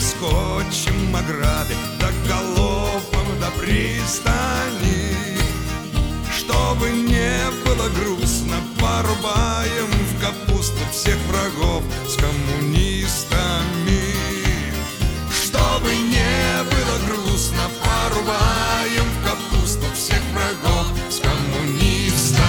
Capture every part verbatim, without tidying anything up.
перескочим ограды, да галопом до пристани. Чтобы не было грустно, порубаем в капусту всех врагов с коммунистами. Чтобы не было грустно, порубаем в капусту всех врагов с коммунистами.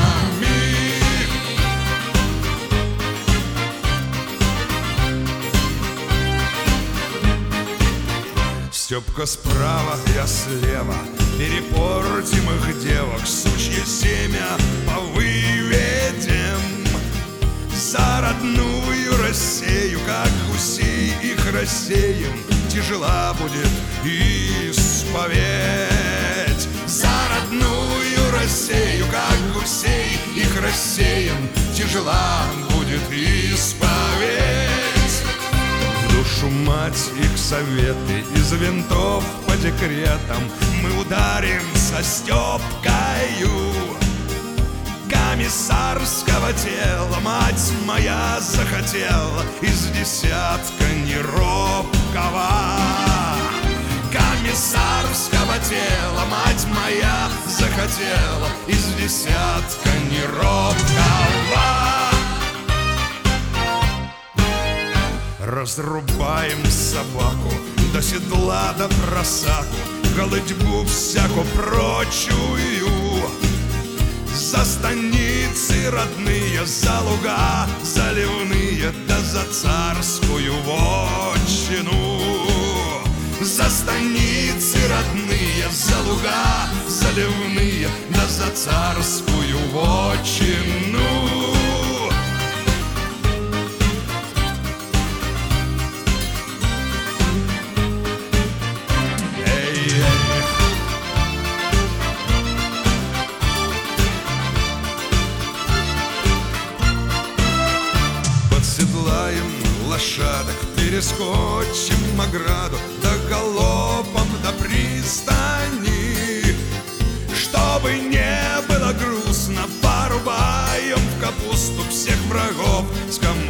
Степка справа, я слева, перепортим их девок, сучье семя повыведем. За родную Россию, как гусей их рассеем, тяжела будет исповедь. За родную Россию, как гусей их рассеем, тяжела будет исповедь. В душу мать их советы, из винтов по декретам мы ударим со Степкою. Комиссарского тела мать моя захотела из десятка неробкого. Комиссарского тела мать моя захотела из десятка неробкого. Разрубаем собаку, до седла, до просаку, голодьбу всяку прочую. За станицы родные, за луга заливные, да за царскую вотчину. За станицы родные, за луга заливные, да за царскую вотчину. Седлаем лошадок, перескочим ограду, да галопом до пристани. Чтобы не было грустно, порубаем в капусту всех врагов с коммунистами.